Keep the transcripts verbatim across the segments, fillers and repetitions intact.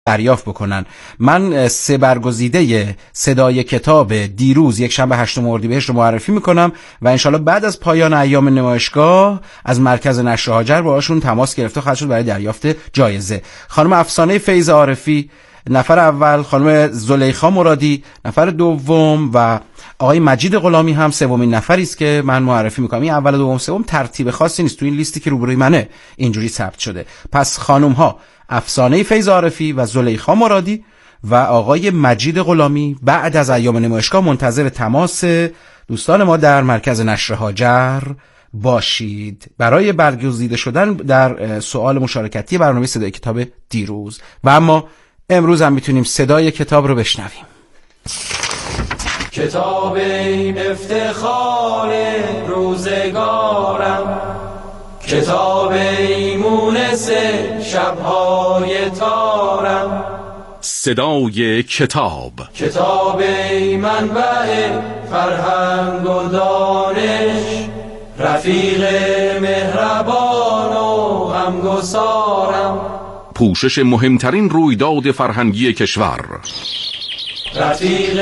دریافت بکنن. من سه برگزیده صدای کتاب دیروز یک شنبه هشتم اردیبهشت رو معرفی میکنم و انشالله بعد از پایان ایام نمایشگاه از مرکز نشر هاجر باهاشون تماس گرفته خواهد شد برای دریافت جایزه. خانم افسانه فیض عارفی نفر اول، خانم زلیخا مرادی نفر دوم و آقای مجید غلامی هم سومین نفری است که من معرفی میکنم. این اول و دوم سوم ترتیب خاصی نیست، تو این لیستی که روبروی منه اینجوری ثبت شده. پس خانم ها افسانه فیض عارفی و زلیخا مرادی و آقای مجید غلامی بعد از ایام نمایشگاه منتظر تماس دوستان ما در مرکز نشر هاجر باشید برای برگزیده شدن در سوال مشارکتی برنامه صدای کتاب دیروز. و اما امروز هم میتونیم صدای کتاب رو بشنویم. کتاب این افتخار روزگارم، کتاب ایمونس شبهای تارم، صدای کتاب، کتاب ای منبع فرهنگ و دانش، رفیق مهربان و غمگسارم، پوشش مهمترین رویداد فرهنگی کشور، رفیق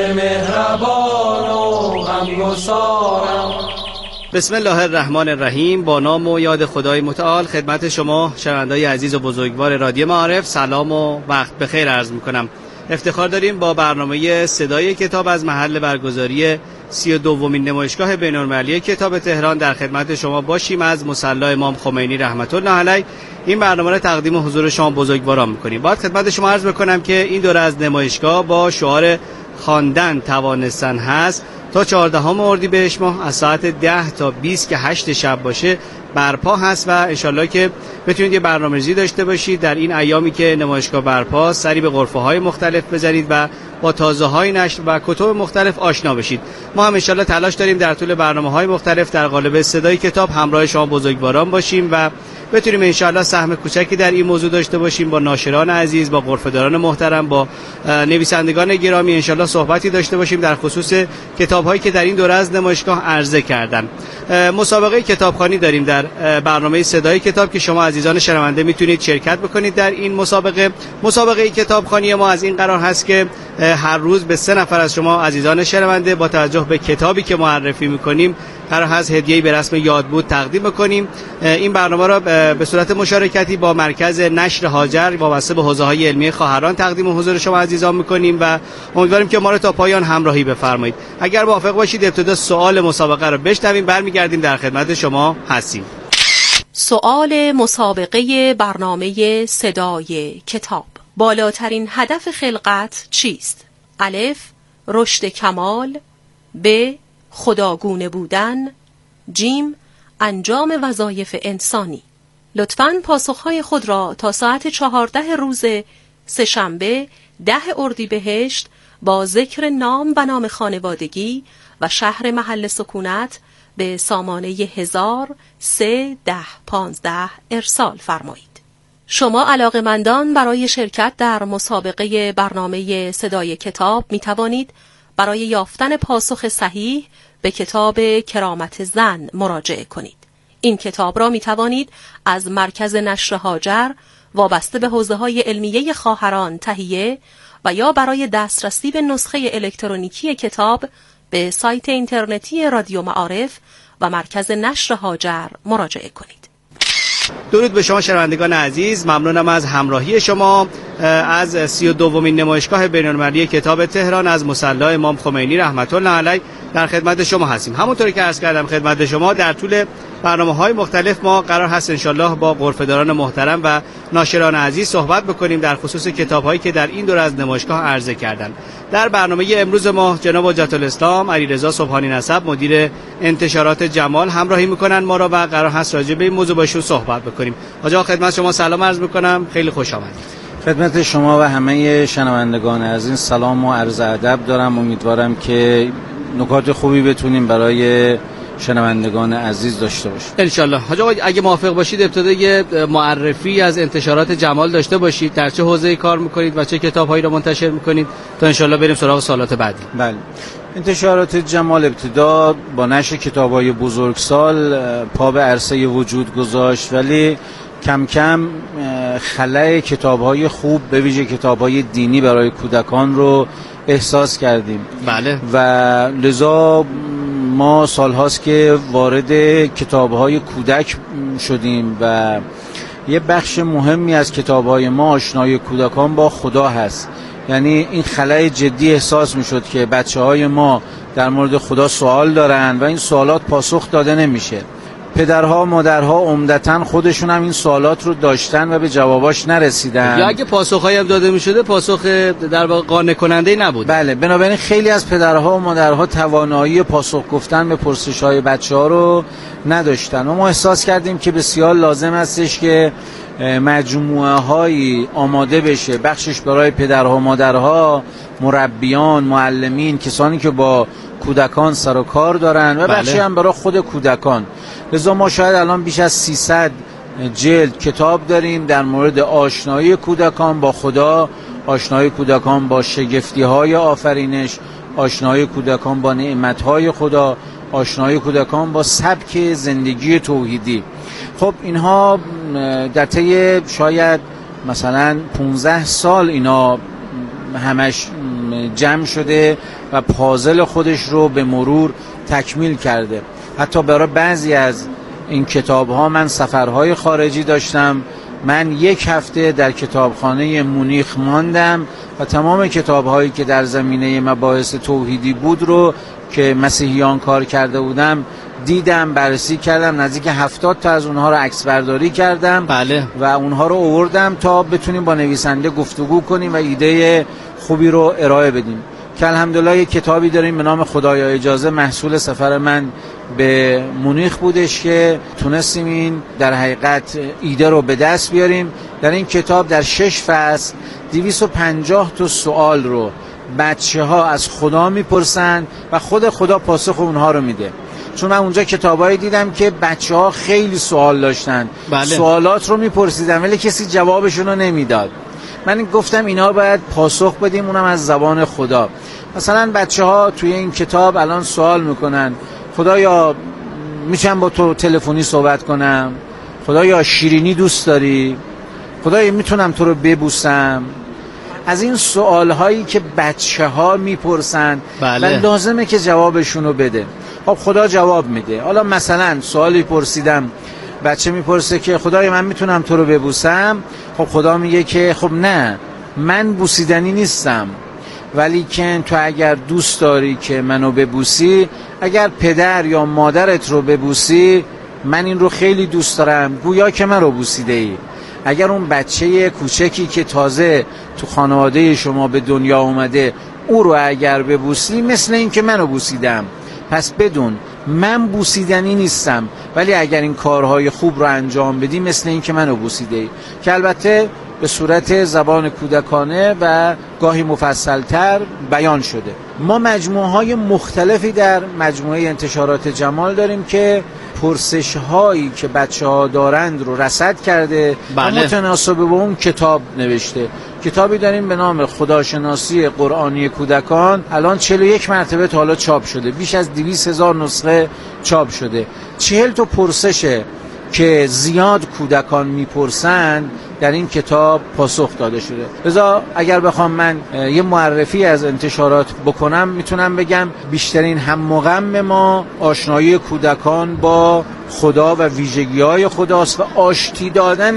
مهربان و غمگسارم. بسم الله الرحمن الرحیم. با نام و یاد خدای متعال خدمت شما شنوندگان عزیز و بزرگوار رادیو معارف سلام و وقت بخیر عرض میکنم. افتخار داریم با برنامه صدای کتاب از محل برگزاری سی و دومین نمایشگاه بین‌المللی کتاب تهران در خدمت شما باشیم. از مصلی امام خمینی رحمت الله علیه این برنامه را تقدیم حضور شما بزرگواران میکنیم. باید خدمت شما عرض بکنم که این دوره از نمایشگاه با شعار خواندن توانستن هست تا چهاردهم اردیبهشت ماه از ساعت ده تا بیست که هشت شب باشه برپا هست و انشالله که بتونید یه برنامه‌ریزی داشته باشید در این ایامی که نمایشگاه برپا، سری به غرفه‌های مختلف بزنید و با تازه‌های نشر و کتب مختلف آشنا بشید. ما هم انشالله تلاش داریم در طول برنامه‌های مختلف در قالب صدای کتاب همراه شما بزرگواران باشیم و بتونیم انشالله سهم کوچکی در این موضوع داشته باشیم. با ناشران عزیز، با غرفه‌داران محترم، با نویسندگان گرامی انشالله صحبتی داشته باشیم در خصوص کتاب‌هایی که در این دوره از نمایشگاه عرضه کردن. مسابقه کتابخوانی داریم در برنامه صدای کتاب که شما عزیزان شنونده میتونید شرکت بکنید در این مسابقه. مسابقه کتابخوانی ما از این قرار هست که هر روز به سه نفر از شما عزیزان شنونده با توجه به کتابی که معرفی میکنیم قرار هست هدیه‌ای به رسم یادبود تقدیم بکنیم. این برنامه را به صورت مشارکتی با مرکز نشر هاجر وابسته به حوزه‌های علمی خواهران تقدیم حضور شما عزیزان میکنیم و امیدواریم که ما را تا پایان همراهی بفرمایید. اگر موافق باشید ابتدا سوال مسابقه را بشنویم، برمیگردیم در خدمت شما هستیم. سوال مسابقه برنامه صدای کتاب: بالاترین هدف خلقت چیست؟ الف رشد کمال، ب خداگونه بودن، جیم انجام وظایف انسانی. لطفاً پاسخهای خود را تا ساعت چهارده روز سه‌شنبه ده اردیبهشت با ذکر نام و نام خانوادگی و شهر محل سکونت به سامانه هزار سه ده پانزده ارسال فرمایید. شما علاقه‌مندان برای شرکت در مسابقه برنامه صدای کتاب می توانید برای یافتن پاسخ صحیح به کتاب کرامت زن مراجعه کنید. این کتاب را می توانید از مرکز نشر هاجر وابسته به حوزه‌های علمیه خواهران تهیه و یا برای دسترسی به نسخه الکترونیکی کتاب به سایت اینترنتی رادیو معارف و مرکز نشر هاجر مراجعه کنید. درود به شما شنوندگان عزیز، ممنونم از همراهی شما. از سی و دومین نمایشگاه بین‌المللی کتاب تهران از مصلی امام خمینی رحمت الله علیه در خدمت شما هستیم. همونطوری که عرض کردم خدمت شما در طول برنامه‌های مختلف ما قرار هست انشالله با غرفه‌داران محترم و ناشران عزیز صحبت بکنیم در خصوص کتاب‌هایی که در این دوره از نمایشگاه عرضه کردن. در برنامه امروز ما جناب حجت الاسلام علیرضا سبحانی نسب مدیر انتشارات جمال همراهی میکنن ما را و قرار هست راجع به این موضوع باشون صحبت بکنیم. آقا خدمت شما سلام عرض میکنم، خیلی خوش آمدید. خدمت شما و همه شنوندگان عزیز سلام و عرض ادب دارم. امیدوارم که نکات خوبی بتونیم برای شنوندگان عزیز داشته باشید ان شاء الله. حاج آقا اگه موافق باشید ابتدا یه معرفی از انتشارات جمال داشته باشید، در چه حوزه‌ای کار میکنید و چه کتاب‌هایی را منتشر میکنید تا ان شاء الله بریم سراغ سوالات بعدی. بله، انتشارات جمال ابتدا با نشر کتاب‌های بزرگسال پا به عرصه وجود گذاشت، ولی کم کم خلأ کتاب‌های خوب به ویژه کتاب‌های دینی برای کودکان رو احساس کردیم. بله. و لذا ما سالهاست که وارد کتاب‌های کودک شدیم و یه بخش مهمی از کتاب‌های ما آشنایی کودکان با خدا هست. یعنی این خلأ جدی احساس می‌شد که بچه‌های ما در مورد خدا سوال دارن و این سوالات پاسخ داده نمیشه. پدرها مادرها عمدتاً خودشون هم این سوالات رو داشتن و به جواباش نرسیدن، یا اگه پاسخهایی هم داده می‌شده پاسخ در واقع قانع کننده نبود. بله، بنابراین خیلی از پدرها و مادرها توانایی پاسخ گفتن به پرسش‌های بچه‌ها رو نداشتن و ما احساس کردیم که بسیار لازم هستش که مجموعه‌هایی آماده بشه، بخشش برای پدرها و مادرها، مربیان، معلمین، کسانی که با کودکان سر و کار دارن و بخشی هم برای خود کودکان. لذا ما شاید الان بیش از سیصد جلد کتاب داریم در مورد آشنایی کودکان با خدا، آشنایی کودکان با شگفتی‌های آفرینش، آشنایی کودکان با نعمت‌های خدا، آشنایی کودکان با سبک زندگی توحیدی. خب اینها در طی شاید مثلا پانزده سال اینا همش جمع شده و پازل خودش رو به مرور تکمیل کرده. حتی برای بعضی از این کتاب ها من سفرهای خارجی داشتم. من یک هفته در کتابخانه مونیخ ماندم و تمام کتاب هایی که در زمینه مباحث توحیدی بود رو که مسیحیان کار کرده بودم دیدم، بررسی کردم، نزدیک هفتاد تا از اونها رو عکس برداری کردم. بله. و اونها رو آوردم تا بتونیم با نویسنده گفتگو کنیم و ایده خوبی رو ارائه بدیم. که الحمدلله یک کتابی داریم به نام خدایا اجازه، محصول سفر من به مونیخ بودش که تونستیم این در حقیقت ایده رو به دست بیاریم. در این کتاب در شش فصل دویست و پنجاه تا سوال رو بچه ها از خدا میپرسن و خود خدا پاسخ اونها رو میده. چون من اونجا کتابایی دیدم که بچه ها خیلی سوال داشتن. بله. سوالات رو میپرسیدن ولی کسی جوابشون رو نمیداد. من گفتم اینا باید پاسخ بدیم، اونم از زبان خدا. مثلا بچه ها توی این کتاب الان سوال میکنن خدایا میتونم با تو تلفنی صحبت کنم؟ خدایا شیرینی دوست داری؟ خدایا میتونم تو رو ببوسم؟ از این سوال هایی که بچه ها میپرسن. بله. و لازمه که جوابشون رو بده. خب خدا جواب میده. حالا مثلا سوالی پرسیدم، بچه میپرسه که خدایا من میتونم تو رو ببوسم؟ خب خدا میگه که خب نه، من بوسیدنی نیستم، ولی که تو اگر دوست داری که منو ببوسی، اگر پدر یا مادرت رو ببوسی، من این رو خیلی دوست دارم، گویا که من رو بوسیده ای. اگر اون بچه کوچکی که تازه تو خانواده شما به دنیا اومده او رو اگر ببوسی، مثل این که منو بوسیدم. پس بدون من بوسیدنی نیستم، ولی اگر این کارهای خوب رو انجام بدی مثل این که منو بوسیده ای. که البته به صورت زبان کودکانه و گاهی مفصلتر بیان شده. ما مجموعه های مختلفی در مجموعه انتشارات جمال داریم که پرسش هایی که بچه ها دارند رو رصد کرده. بله. و متناسب با اون کتاب نوشته. کتابی داریم به نام خداشناسی قرآنی کودکان، الان چهل و یک مرتبه تا حالا چاپ شده، بیش از دویست هزار نسخه چاپ شده. چهل تا پرسشه که زیاد کودکان میپرسن در این کتاب پاسخ داده شده. لذا اگر بخوام من یه معرفی از انتشارات بکنم، میتونم بگم بیشترین هم و غم ما آشنایی کودکان با خدا و ویژگی‌های خداست و آشتی دادن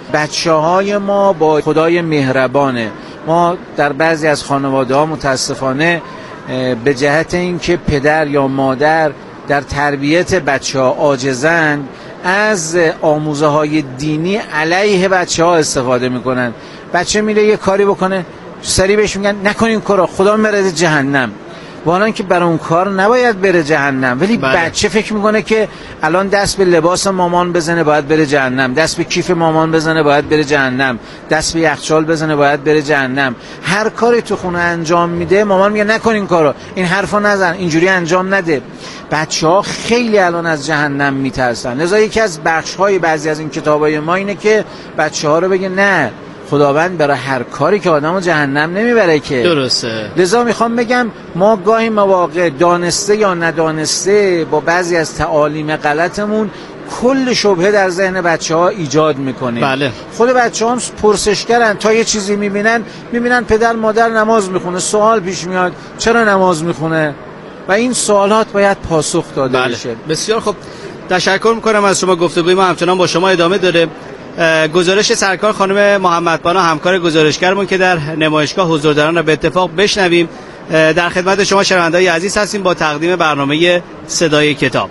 بچه‌های ما با خدای مهربانه. ما در بعضی از خانواده‌ها متاسفانه به جهت اینکه پدر یا مادر در تربیت بچه‌ها عاجزند، از آموزه های دینی علیه بچه ها استفاده میکنن. بچه میره یه کاری بکنه، سریع بهش میگن نکن این کارو، خدا میبره جهنم. والا که برای اون کار نباید بره جهنم، ولی بله. بچه فکر میکنه که الان دست به لباس مامان بزنه باید بره جهنم، دست به کیف مامان بزنه باید بره جهنم، دست به یخچال بزنه باید بره جهنم. هر کاری تو خونه انجام میده مامان میگه نکن این کارو، این حرفو نزن، اینجوری انجام نده. بچه‌ها خیلی الان از جهنم میترسن. لذا یکی از بخش‌های بعضی از این کتابای ما اینه که بچه‌ها رو بگه نه، خداوند برای هر کاری که آدمو جهنم نمیبره که. درسته. لذا میخوام بگم ما گاهی مواقع دانسته یا ندانسته با بعضی از تعالیم غلطمون کل شبهه در ذهن بچه‌ها ایجاد میکنه. بله. خود بچه‌ها هم پرسشگرن، تا یه چیزی میبینن میبینن پدر مادر نماز میخونه، سوال پیش میاد چرا نماز میخونه و این سوالات باید پاسخ داده بله. بشه. بسیار خب، تشکر میکنم از شما. گفتگوی ما همچنان با شما ادامه داره. گزارش سرکار خانم محمدپناه همکار گزارشگرمون که در نمایشگاه حضور دارن را به اتفاق بشنویم. در خدمت شما شنونده‌های عزیز هستیم با تقدیم برنامه صدای کتاب.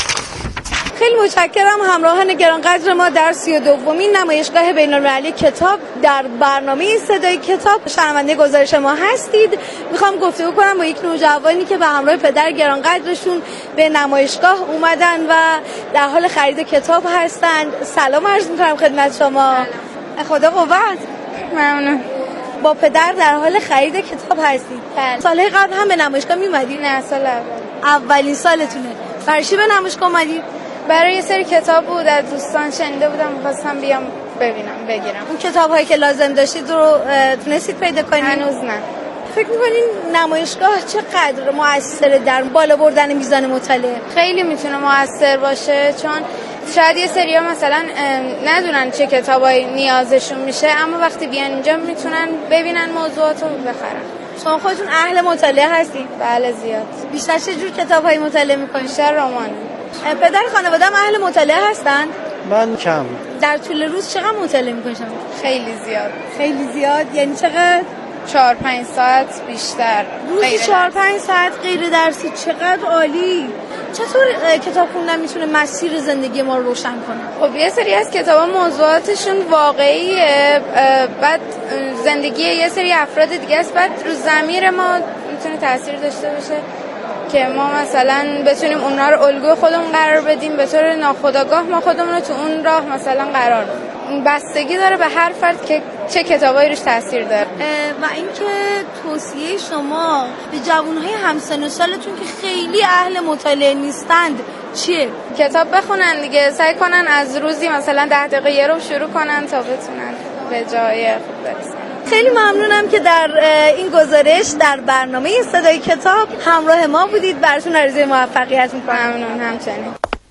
خیلی متشکرم همراهان گرانقدر ما در سی و دومین نمایشگاه بین‌المللی کتاب در برنامه صدای کتاب شنونده گزارش ما هستید. میخوام گفتگو کنم با یک نوجوانی که به همراه پدر گرانقدرشون به نمایشگاه اومدن و در حال خرید کتاب هستند. سلام عرض میکنم خدمت شما. خدا قوت. ممنون. با پدر در حال خرید کتاب هستید؟ بله. سالهای قبل هم به نمایشگاه میومدید؟ نه، سال اول. اولین سالتونه. برای چی به نمایشگاه اومدید؟ برای یه سری کتاب بود از دوستان شنیده بودم، می‌خواستم بیام ببینم بگیرم. اون کتاب‌هایی که لازم داشتید رو تونستید پیدا کنید؟ هنوز نه. فکر می‌کنین نمایشگاه چقدر مؤثره در بالا بردن میزان مطالعه؟ خیلی میتونه مؤثر باشه، چون شاید یه سری‌ها مثلا ندونن چه کتابایی نیازشون میشه، اما وقتی بیان اینجا میتونن ببینن موضوعات رو بخرن. شما خودتون اهل مطالعه هستین؟ بله زیاد. بیشتر چه جور کتاب‌هایی مطالعه می‌کنید؟ بیشتر رمان. پدر خانواده هم اهل مطالعه هستن؟ من کم. در طول روز چقدر مطالعه می‌کنید شما؟ خیلی زیاد. خیلی زیاد یعنی چقدر؟ چهار پنج ساعت بیشتر. روزی چهار پنج ساعت غیر درسی، چقدر عالی. چطور کتاب خوندن میتونه مسیر زندگی ما رو روشن کنه؟ خب یه سری از کتابا موضوعاتشون واقعیه، بعد زندگی یه سری افراد دیگه است، بعد رو ضمیر ما میتونه تاثیر داشته باشه که ما مثلا بتونیم اونا رو الگوی خودمون قرار بدیم، به طور ناخودآگاه ما خودمون رو تو اون راه مثلا قرار بدیم. بستگی داره به هر فرد که چه کتابایی روش تاثیر داره. و اینکه توصیه شما به جوانهای همسن و سالتون که خیلی اهل مطالعه نیستند چیه؟ کتاب بخونن دیگه، سعی کنن از روزی مثلا ده دقیقه یه رو شروع کنن تا بتونن به جای خوب برسن. خیلی ممنونم که در این گزارش در برنامه صدای کتاب همراه ما بودید. براتون آرزوی موفقیت میکنم. ممنون. همچنین.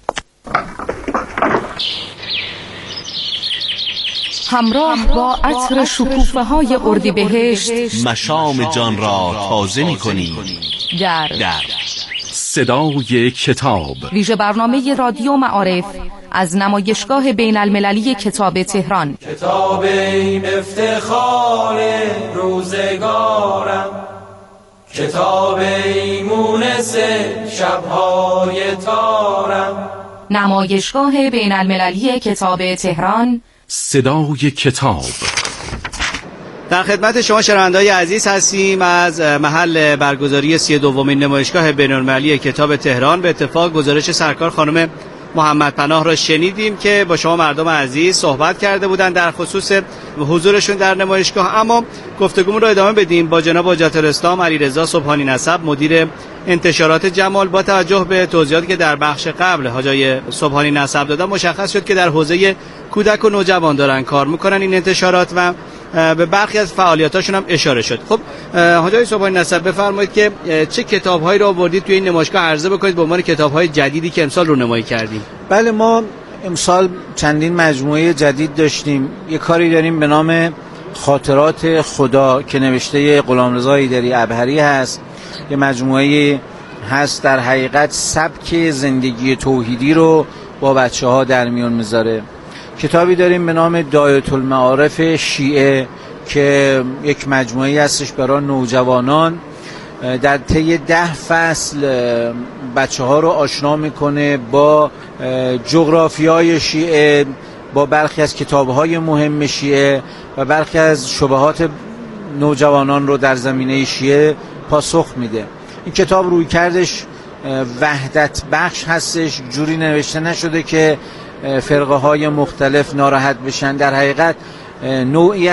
همراه با عطر شکوفه های اردیبهشت مشام جان را تازه می کنی. در در صدای کتاب، ویژه برنامه رادیو معارف از نمایشگاه بین المللی کتاب تهران. کتاب این افتخار روزگارم، کتاب این مونس شبهای تارم. نمایشگاه بین المللی کتاب تهران، صدای کتاب. در خدمت شما شنونده‌های عزیز هستیم از محل برگزاری سی و دومین نمایشگاه بین‌المللی کتاب تهران. به اتفاق گزارش سرکار خانم محمدپناه را شنیدیم که با شما مردم عزیز صحبت کرده بودند در خصوص حضورشون در نمایشگاه. اما گفتگومون رو ادامه بدیم با جناب حجت الاسلام علیرضا صبحانی نسب، مدیر انتشارات جمال. با توجه به توضیحاتی که در بخش قبل حاجی صبحانی نسب دادن، مشخص شد که در حوزه کودک و نوجوان دارن کار میکنن این انتشارات و به برخی از فعالیتاشون هم اشاره شد. خب حاجی صبحانی نسب بفرمایید که چه کتاب‌هایی رو آوردید توی این نمایشگاه عرضه بکنید به عنوان کتاب‌های جدیدی که امسال رونمایی کردیم. بله، ما امسال چندین مجموعه جدید داشتیم. یه کاری داریم به نام خاطرات خدا که نوشته غلامرضا حیدری ابهری هست. یه مجموعه هست در حقیقت سبک زندگی توحیدی رو با بچه‌ها در میون میذاره. کتابی داریم به نام دایة المعارف شیعه که یک مجموعه هستش برای نوجوانان. در طی ده فصل بچه ها رو آشنا میکنه با جغرافیای شیعه، با برخی از کتاب‌های مهم شیعه و برخی از شبهات نوجوانان رو در زمینه شیعه پاسخ میده. این کتاب روی کردش وحدت بخش هستش، جوری نوشته نشده که فرقه های مختلف ناراحت بشن. در حقیقت نوعی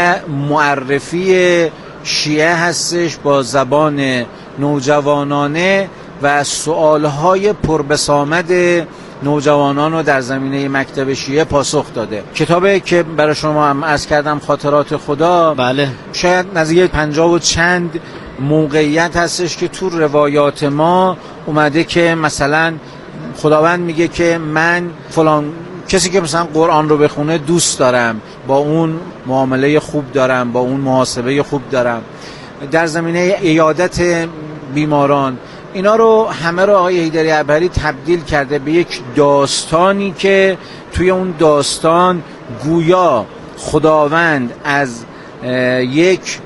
معرفی شیعه هستش با زبان نوجوانانه و سوالهای پربسامد نوجوانان رو در زمینه مکتب شیعه پاسخ داده. کتابی که برای شما هم عرض کردم خاطرات خدا، بله، شاید نزدیک پنجاه و چند موقعیت هستش که تو روایات ما اومده که مثلا خداوند میگه که من فلان کسی که مثلا قرآن رو بخونه دوست دارم، با اون معامله خوب دارم، با اون محاسبه خوب دارم. در زمینه عیادت بیماران اینا رو همه رو آقای حیدری عبهری تبدیل کرده به یک داستانی که توی اون داستان گویا خداوند از یک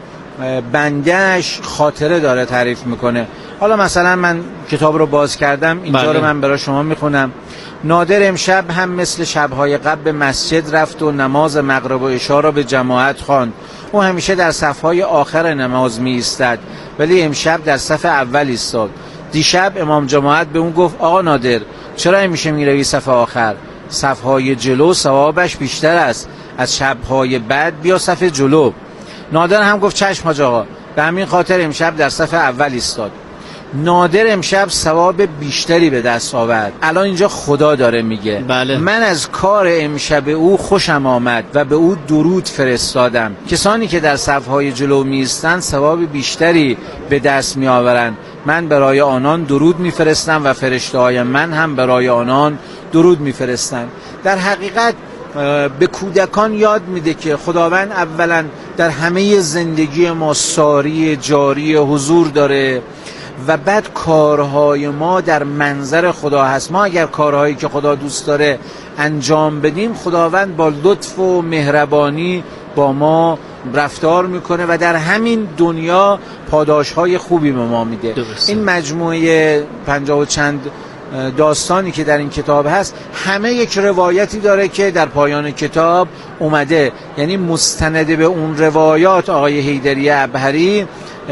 بندهش خاطره داره تعریف میکنه. حالا مثلا من کتاب رو باز کردم، اینجا بله. رو من برای شما میخونم. نادر امشب هم مثل شبهای قبل به مسجد رفت و نماز مغرب و عشا را به جماعت خواند. او همیشه در صفهای آخر نماز می ایستد ولی امشب در صف اول ایستاد. دیشب امام جماعت به اون گفت آقا نادر چرا همیشه می روی صف آخر؟ صفهای جلو ثوابش بیشتر است، از شبهای بعد بیا صف جلو. نادر هم گفت چشم حاج آقا، به همین خاطر امشب در صف اول ایستاد. نادر امشب ثواب بیشتری به دست آورد. الان اینجا خدا داره میگه بله. من از کار امشب او خوشم آمد و به او درود فرستادم. کسانی که در صفهای جلو میستن ثواب بیشتری به دست میآورند. من برای آنان درود میفرستم و فرشته‌های من هم برای آنان درود میفرستند. در حقیقت به کودکان یاد میده که خداوند اولا در همه زندگی ما ساری جاری حضور داره و بعد کارهای ما در منظر خدا هست. ما اگر کارهایی که خدا دوست داره انجام بدیم، خداوند با لطف و مهربانی با ما رفتار میکنه و در همین دنیا پاداشهای خوبی به ما میده. درسته. این مجموعه پنجاه و چند داستانی که در این کتاب هست همه یک روایتی داره که در پایان کتاب اومده، یعنی مستند به اون روایات آقای حیدری عبهری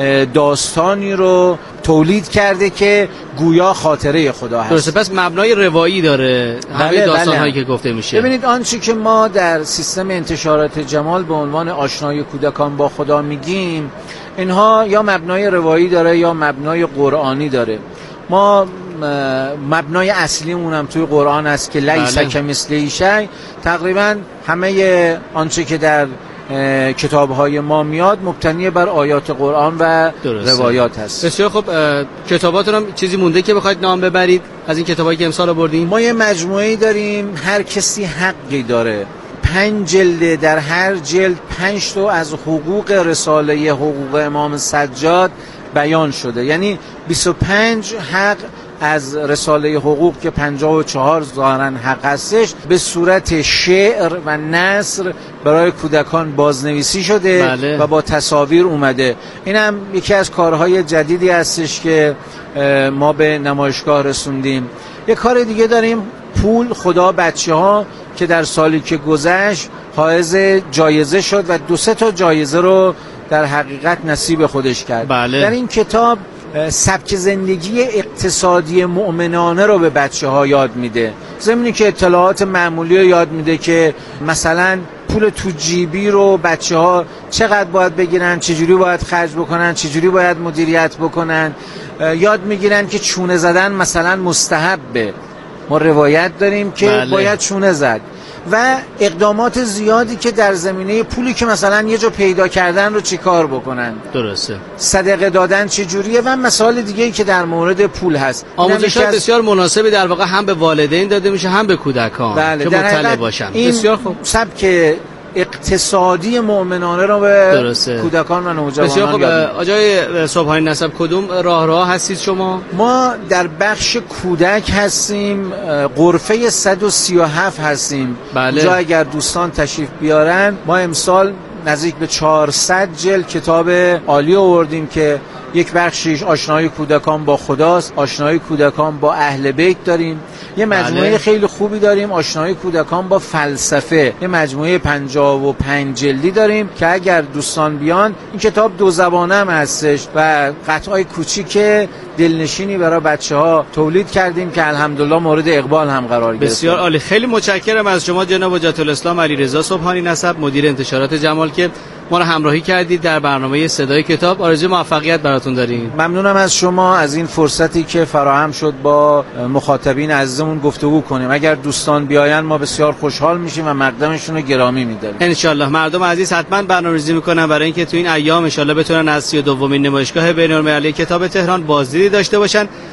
داستانی رو تولید کرده که گویا خاطره خدا هست. درسته، پس مبنای روایی داره همه داستان هایی که گفته میشه. ببینید آنچه که ما در سیستم انتشارات جمال به عنوان آشنایی کودکان با خدا میگیم، اینها یا مبنای روایی داره یا مبنای قرآنی داره. ما مبنای اصلیمون هم توی قرآن است که لیس کمثله شیء. تقریبا همه آنچه که در کتاب‌های ما میاد مبتنی بر آیات قرآن و درسته. روایات هست. بسیار خب، کتاباتون هم چیزی مونده که بخواید نام ببرید از این کتابایی که امسال آوردین؟ ما یه مجموعه‌ای داریم، هر کسی حقی داره. پنج جلده، در هر جلد پنج تا از حقوق رساله حقوق امام سجاد بیان شده، یعنی بیست و پنج حق از رساله حقوق که پنجاه و چهار ظاهرا حق هستش به صورت شعر و نثر برای کودکان بازنویسی شده بله. و با تصاویر اومده. این هم یکی از کارهای جدیدی هستش که ما به نمایشگاه رسوندیم. یک کار دیگه داریم، پول خدا بچه ها، که در سالی که گذشت حائز جایزه شد و دو سه تا جایزه رو در حقیقت نصیب خودش کرد. بله. در این کتاب سبک زندگی اقتصادی مؤمنانه رو به بچه ها یاد میده، ضمن که اطلاعات معمولی رو یاد میده که مثلا پول تو جیبی رو بچه ها چقدر باید بگیرن، چجوری باید خرج بکنن، چجوری باید مدیریت بکنن. یاد میگیرن که چونه زدن مثلا مستحبه، ما روایت داریم که بله. باید چونه زد، و اقدامات زیادی که در زمینه پولی که مثلا یه جا پیدا کردن رو چی کار بکنن، درسته، صدقه دادن چجوریه و مسائل دیگه‌ای که در مورد پول هست. آموزشات از... بسیار مناسبی در واقع هم به والدین داده میشه هم به کودکان بله. که مطلع باشن. این بسیار خوب. سبک اقتصادی مؤمنانه رو به درسته. کودکان و نوجوانان بسیار خوب. آجای صبحانی نسب کدوم راه راه هستید شما؟ ما در بخش کودک هستیم، غرفه صد و سی و هفت هستیم. بله. جا اگر دوستان تشریف بیارن، ما امسال نزدیک به چهارصد جلد کتاب عالی آوردیم که یک بخشیش آشنایی کودکان با خداست، آشنایی کودکان با اهل بیت داریم، یه مجموعه بله. خیلی خوبی داریم آشنایی کودکان با فلسفه، یه مجموعه پنجاه و پنج جلدی داریم که اگر دوستان بیان، این کتاب دو زبانه هم هستش و قطعای کوچیک دلنشینی برای بچه‌ها تولید کردیم که الحمدلله مورد اقبال هم قرار گرفت. بسیار عالی. خیلی متشکرم از شما جناب حجت الاسلام علیرضا صبحانی نسب، مدیر انتشارات جمال، که ما رو همراهی کردید در برنامه صدای کتاب. آرزوی موفقیت براتون داریم. ممنونم از شما از این فرصتی که فراهم شد با مخاطبین عزیزمون گفتگو کنیم. اگر دوستان بیاین ما بسیار خوشحال میشیم و مقدمشون رو گرامی میداریم. ان شاء الله مردم عزیز حتما برنامه‌ریزی میکنن برای اینکه تو این ایام ان شاء الله بتونن از سی و دومین نمایشگاه بین‌المللی کتاب تهران بازدیدی داشته باشن.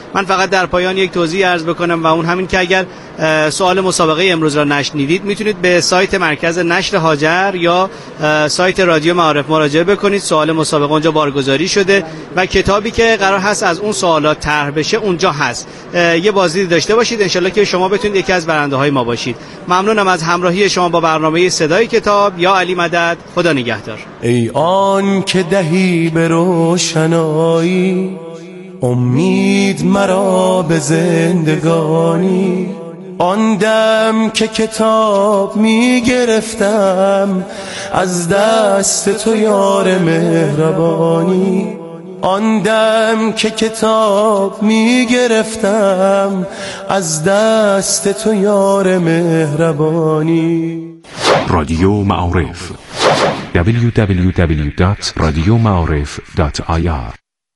من فقط در پایان یک توضیح عرض بکنم و اون همین که اگر سوال مسابقه امروز را نشنیدید میتونید به سایت مرکز نشر هاجر یا سایت رادیو معارف مراجعه بکنید. سوال مسابقه اونجا بارگذاری شده و کتابی که قرار هست از اون سوالات طرح بشه اونجا هست. یه بازدید داشته باشید انشالله که شما بتونید یکی از برنده های ما باشید. ممنونم از همراهی شما با برنامه صدای کتاب. یا علی مدد، خدا نگهدار. ای آن که دهی به روشنایی امید مرا به زندگانی، آن دم که کتاب می گرفتم از دست تو یار مهربانی، آن دم که کتاب می گرفتم از دست تو یار مهربانی. رادیو معارف دبلیو دبلیو دبلیو دات رادیو معارف دات آی آر.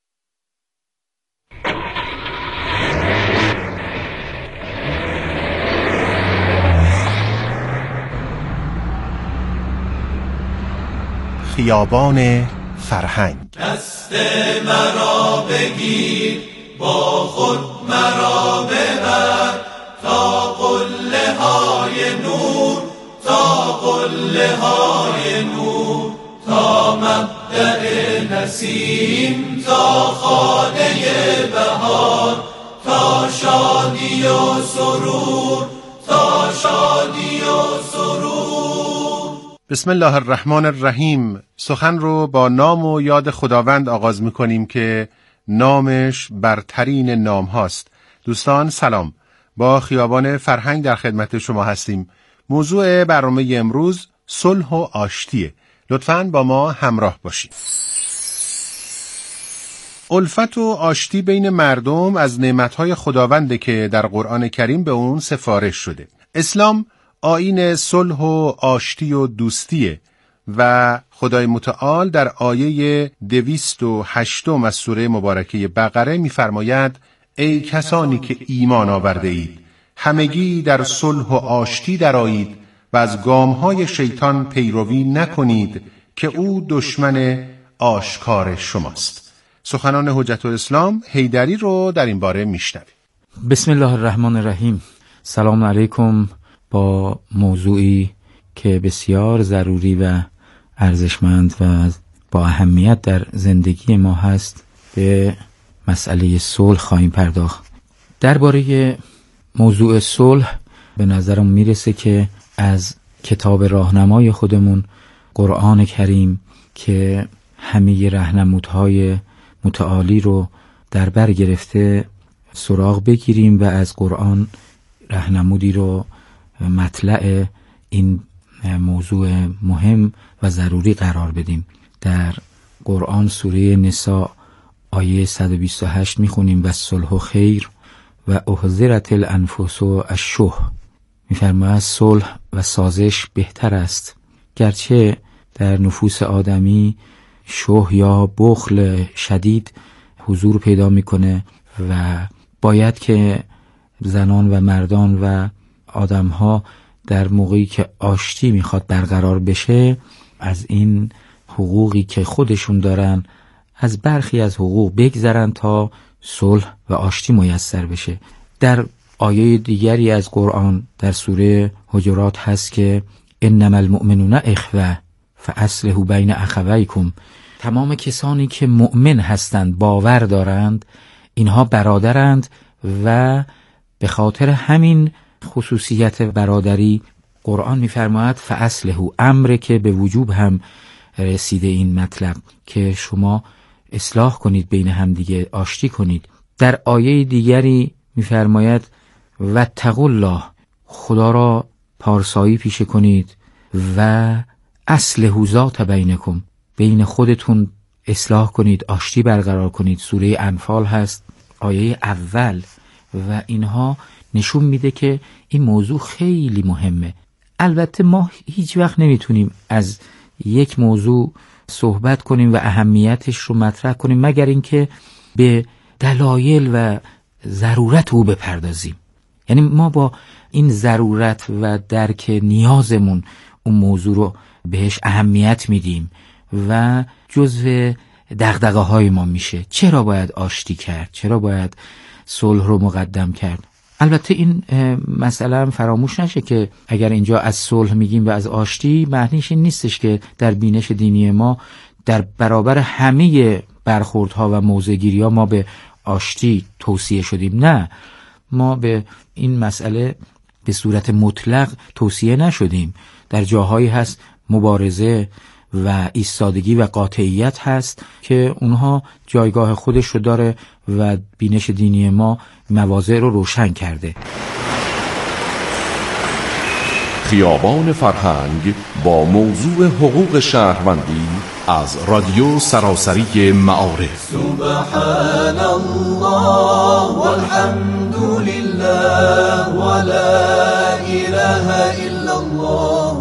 خیابان فرهنگ. دست مرا بگیر با خود مرا ببر تا قله های نور، تا قله های نور، تا مبدأ نسیم، تا خانه بهار، تا شادی و سرور، تا شادی و سرور. بسم الله الرحمن الرحیم. سخن رو با نام و یاد خداوند آغاز میکنیم که نامش برترین نام هاست. دوستان سلام، با خیابان فرهنگ در خدمت شما هستیم. موضوع برنامه امروز صلح و آشتیه. لطفاً با ما همراه باشید. الفت و آشتی بین مردم از نعمتهای خداونده که در قرآن کریم به اون سفارش شده. اسلام آیین صلح و آشتی و دوستیه و خدای متعال در آیه دویست و هشتم از سوره مبارکه بقره می‌فرماید ای کسانی که ایمان آورده اید همگی در صلح و آشتی درآیید و از گام‌های شیطان پیروی نکنید که او دشمن آشکار شماست. سخنان حجت الاسلام حیدری رو در این باره میشنویم. بسم الله الرحمن الرحیم. سلام علیکم. با موضوعی که بسیار ضروری و ارزشمند و با اهمیت در زندگی ما هست به مسئله صلح خواهیم پرداخت. درباره موضوع صلح به نظرم میرسه که از کتاب راهنمای خودمون قرآن کریم که همه راهنمودهای متعالی رو در بر گرفته سراغ بگیریم و از قرآن راهنمودی رو مطلع این موضوع مهم و ضروری قرار بدیم. در قرآن سوره نساء آیه صد و بیست و هشت میخونیم و صلح خیر و احضرت الانفس الشح. میفرماید صلح و سازش بهتر است، گرچه در نفوس آدمی شح یا بخل شدید حضور پیدا میکنه و باید که زنان و مردان و آدم‌ها در موقعی که آشتی میخواد برقرار بشه از این حقوقی که خودشون دارن از برخی از حقوق بگذرن تا صلح و آشتی میسر بشه. در آیه دیگری از قرآن در سوره حجرات هست که انما المؤمنون اخوه فاصلحوا بین اخویکم. تمام کسانی که مؤمن هستند، باور دارند، اینها برادرند و به خاطر همین خصوصیت برادری قرآن می‌فرماید فاصلحوا، امر که به وجوب هم رسیده این مطلب که شما اصلاح کنید بین هم دیگه، آشتی کنید. در آیه دیگری می‌فرماید واتقوا الله، خدا را پارسایی پیشه کنید و اصلحوا ذات بینکم، بین خودتون اصلاح کنید، آشتی برقرار کنید. سوره انفال هست آیه اول و اینها نشون میده که این موضوع خیلی مهمه. البته ما هیچ وقت نمیتونیم از یک موضوع صحبت کنیم و اهمیتش رو مطرح کنیم مگر اینکه به دلایل و ضرورت او بپردازیم. یعنی ما با این ضرورت و درک نیازمون اون موضوع رو بهش اهمیت میدیم و جزو دغدغه های ما میشه. چرا باید آشتی کرد؟ چرا باید صلح رو مقدم کرد؟ البته این مسئله هم فراموش نشه که اگر اینجا از صلح میگیم و از آشتی، معنیش این نیستش که در بینش دینی ما در برابر همه برخوردها و موضع‌گیری‌ها ما به آشتی توصیه شدیم. نه، ما به این مسئله به صورت مطلق توصیه نشدیم. در جاهایی هست مبارزه و ایستادگی و قاطعیت هست که اونها جایگاه خودش رو داره و بینش دینی ما مواضع رو روشن کرده. خیابان فرهنگ با موضوع حقوق شهروندی از رادیو سراسری معارف. سبحان الله والحمد لله ولا اله الا الله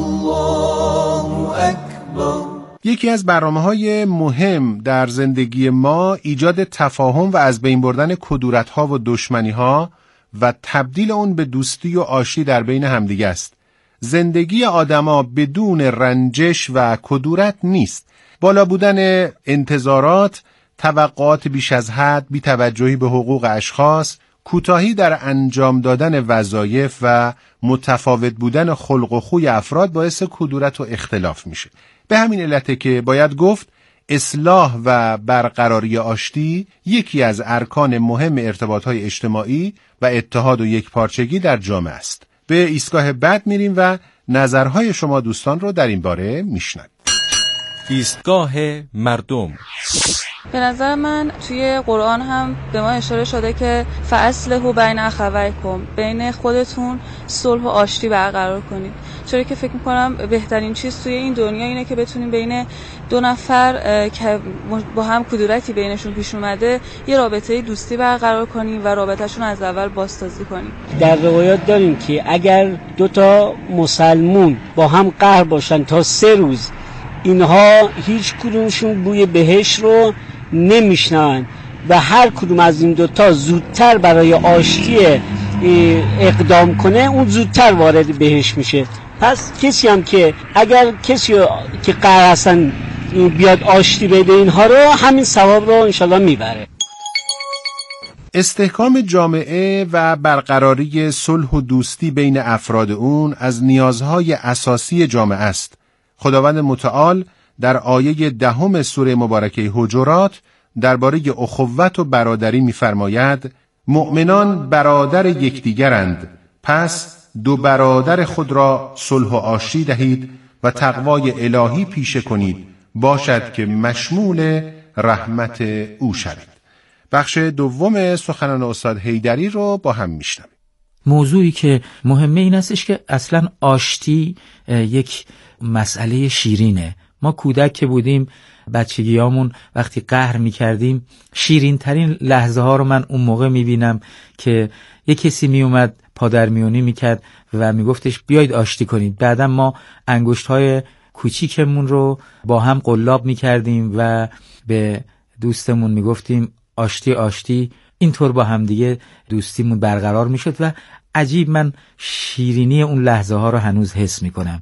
والله اکبر. یکی از برنامه‌های مهم در زندگی ما ایجاد تفاهم و از بین بردن کدورت‌ها و دشمنی‌ها و تبدیل اون به دوستی و آشتی در بین همدیگه است. زندگی آدما بدون رنجش و کدورت نیست. بالا بودن انتظارات، توقعات بیش از حد، بی‌توجهی به حقوق اشخاص، کوتاهی در انجام دادن وظایف و متفاوت بودن خلق و خوی افراد باعث کدورت و اختلاف میشه. به همین علته که باید گفت اصلاح و برقراری آشتی یکی از ارکان مهم ارتباط‌های اجتماعی و اتحاد و یکپارچگی در جامعه است. به ایستگاه بعد میریم و نظرهای شما دوستان رو در این باره میشنویم. ایستگاه مردم. به نظر من توی قرآن هم به ما اشاره شده که فاصلحوا بین اخویکم، بین خودتون صلح و آشتی برقرار کنید. چرا که فکر میکنم بهترین چیز توی این دنیا اینه که بتونیم بین دو نفر که با هم کدورتی بینشون پیش اومده یه رابطه دوستی برقرار کنیم و رابطهشون از اول بازسازی کنیم. در روایات داریم که اگر دو تا مسلمون با هم قهر باشن تا سه روز، اینها هیچ کدومشون بوی بهشت رو نمیشنن و هر کدوم از این دوتا زودتر برای آشتی اقدام کنه اون زودتر وارد بهشت میشه. پس کسی هم که اگر کسی که قهر هستن بیاد آشتی بده اینها رو، همین ثواب رو انشالله میبره. استحکام جامعه و برقراری صلح و دوستی بین افراد اون از نیازهای اساسی جامعه است. خداوند متعال در آیه دهم سوره مبارکه حجرات درباره اخوت و برادری می‌فرماید: مؤمنان برادر یکدیگرند، پس دو برادر خود را صلح و آشتی دهید و تقوای الهی پیشه کنید، باشد که مشمول رحمت او شوید. بخش دوم سخنان استاد حیدری رو با هم میشنویم. موضوعی که مهمه این استش که اصلا آشتی یک مسئله شیرینه. ما کودک که بودیم، بچگیامون وقتی قهر میکردیم، شیرین ترین لحظه ها رو من اون موقع میبینم که یک کسی میومد پادرمیونی میکرد و میگفتش بیایید آشتی کنید. بعدم ما انگشت های کوچیکمون رو با هم قلاب میکردیم و به دوستمون میگفتیم آشتی آشتی. اینطور با هم دیگه دوستیمون برقرار میشد و عجیب من شیرینی اون لحظه ها رو هنوز حس میکنم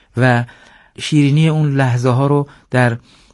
و شیرینی اون لحظه ها رو در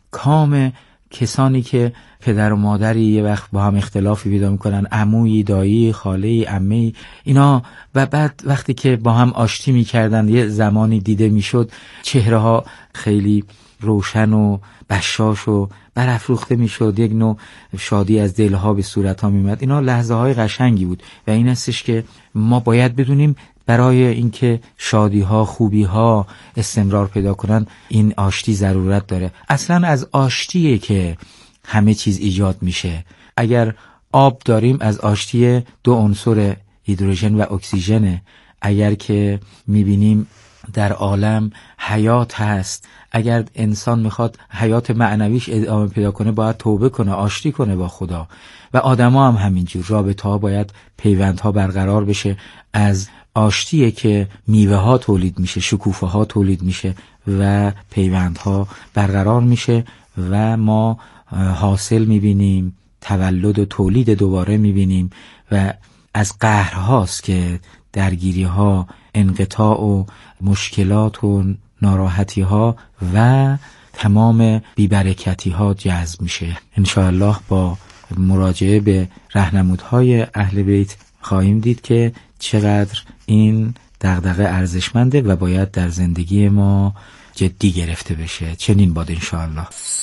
کام کسانی که پدر و مادری یه وقت با هم اختلافی پیدا میکنن، عمویی، دایی، خاله‌ای، عمه‌ای، اینا، و بعد وقتی که با هم آشتی میکردن یه زمانی دیده میشد چهره ها خیلی روشن و بشاش و برافروخته میشد، یک نوع شادی از دلها به صورتها میمد. اینا لحظه های قشنگی بود و این استش که ما باید بدونیم برای اینکه شادی ها، خوبی ها استمرار پیدا کنن این آشتی ضرورت داره. اصلا از آشتیه که همه چیز ایجاد میشه. اگر آب داریم از آشتی دو عنصر هیدروژن و اکسیژن. اگر که میبینیم در عالم حیات هست، اگر انسان میخواد حیات معنویش ادامه پیدا کنه باید توبه کنه، آشتی کنه با خدا. و آدما هم همینجور، رابطه ها باید پیوندها برقرار بشه. از آشتیه که میوه ها تولید میشه، شکوفه ها تولید میشه و پیوندها برقرار میشه و ما حاصل میبینیم، تولد و تولید دوباره میبینیم و از قهرهاست که درگیری ها، انقطاع و مشکلات و ناراحتی ها و تمام بیبرکتی ها جذب میشه. انشاءالله با مراجعه به راهنمودهای اهل بیت خواهیم دید که چقدر این دغدغه ارزشمنده و باید در زندگی ما جدی گرفته بشه. چنین باد انشاءالله.